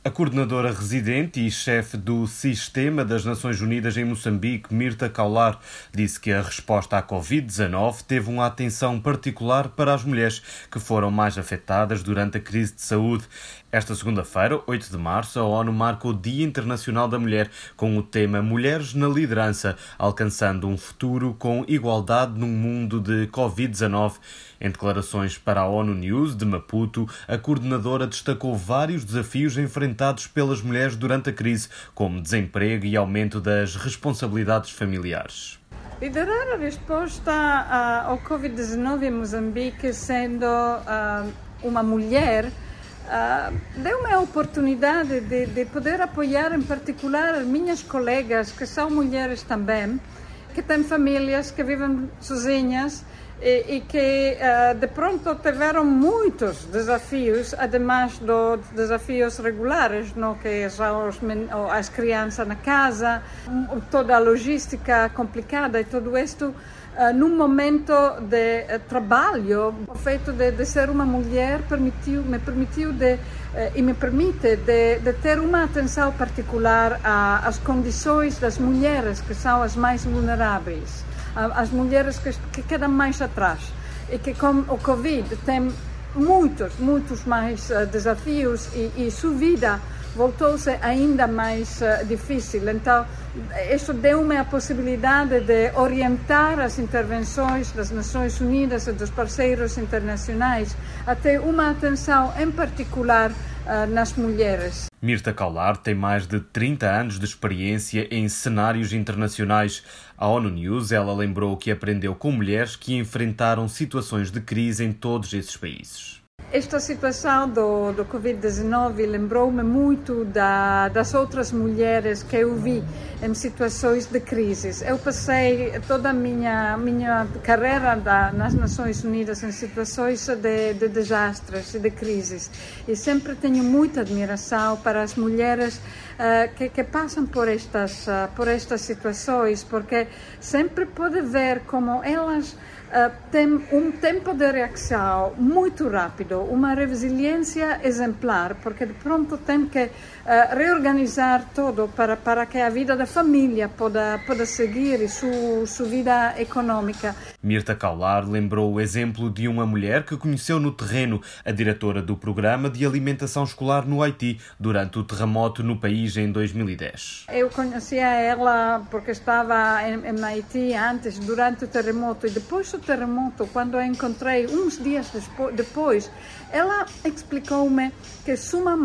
A coordenadora residente e chefe do Sistema das Nações Unidas em Moçambique, Mirta Kaular, disse que a resposta à Covid-19 teve uma atenção particular para as mulheres que foram mais afetadas durante a crise de saúde. Esta segunda-feira, 8 de março, a ONU marca o Dia Internacional da Mulher com o tema Mulheres na Liderança, alcançando um futuro com igualdade num mundo de Covid-19. Em declarações para a ONU News de Maputo, a coordenadora destacou vários desafios enfrentados pelas mulheres durante a crise, como desemprego e aumento das responsabilidades familiares. Liderar a resposta ao Covid-19 em Moçambique, sendo uma mulher, deu-me a oportunidade de poder apoiar em particular as minhas colegas, que são mulheres também, que têm famílias, que vivem sozinhas e que de pronto tiveram muitos desafios, ademais dos desafios regulares, no que são as crianças na casa, toda a logística complicada e tudo isto. Num momento de trabalho, o feito de ser uma mulher me permite ter uma atenção particular às condições das mulheres que são as mais vulneráveis, as mulheres que quedam mais atrás e que com o Covid tem muitos mais desafios e sua vida voltou-se ainda mais difícil. Então, isso deu-me a possibilidade de orientar as intervenções das Nações Unidas e dos parceiros internacionais a ter uma atenção em particular nas mulheres. Mirta Kaular tem mais de 30 anos de experiência em cenários internacionais. À ONU News, ela lembrou que aprendeu com mulheres que enfrentaram situações de crise em todos esses países. Esta situação do Covid-19 lembrou-me muito das outras mulheres que eu vi em situações de crise. Eu passei toda a minha carreira nas Nações Unidas em situações de desastres e de crises. E sempre tenho muita admiração para as mulheres que passam por estas situações, porque sempre pode ver como elas têm um tempo de reação muito rápido, uma resiliência exemplar, porque de pronto tem que reorganizar tudo para que a vida da família possa seguir e sua vida econômica. Mirta Kaular lembrou o exemplo de uma mulher que conheceu no terreno, a diretora do Programa de Alimentação Escolar no Haiti, durante o terremoto no país em 2010. Eu conhecia ela porque estava em Haiti antes, durante o terremoto, e depois do terremoto, quando a encontrei uns dias depois, ela explicou-me que sua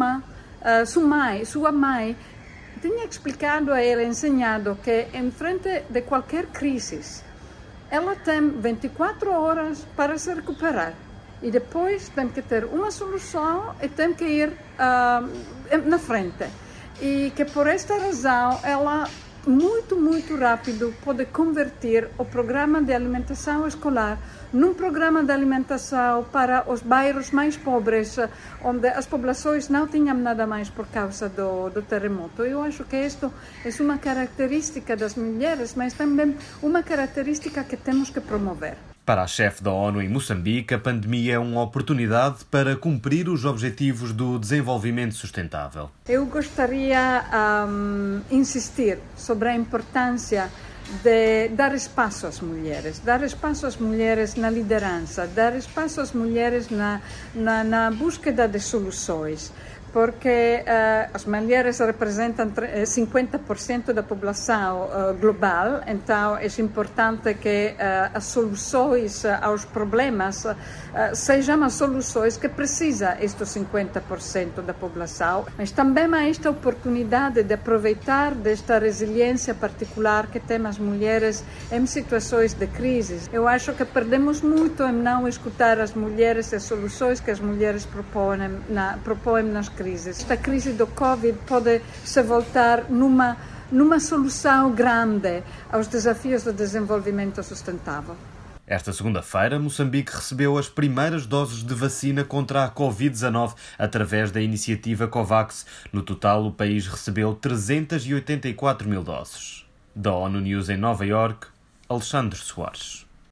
mãe tinha explicado a ela, ensinado que em frente de qualquer crise, ela tem 24 horas para se recuperar e depois tem que ter uma solução e tem que ir na frente. E que por esta razão ela muito rápido pode converter o programa de alimentação escolar num programa de alimentação para os bairros mais pobres, onde as populações não tinham nada mais por causa do terremoto. Eu acho que isto é uma característica das mulheres, mas também uma característica que temos que promover. Para a chefe da ONU em Moçambique, a pandemia é uma oportunidade para cumprir os objetivos do desenvolvimento sustentável. Eu gostaria de insistir sobre a importância de dar espaço às mulheres na liderança, dar espaço às mulheres na búsqueda de soluções. Porque as mulheres representam 50% da população global, então é importante que as soluções aos problemas sejam as soluções que precisa estes 50% da população, mas também há esta oportunidade de aproveitar desta resiliência particular que têm as mulheres em situações de crise. Eu acho que perdemos muito em não escutar as mulheres e as soluções que as mulheres propõem nas crises. Esta crise do Covid pode se voltar numa solução grande aos desafios do desenvolvimento sustentável. Esta segunda-feira, Moçambique recebeu as primeiras doses de vacina contra a Covid-19 através da iniciativa COVAX. No total, o país recebeu 384 mil doses. Da ONU News em Nova Iorque, Alexandre Soares.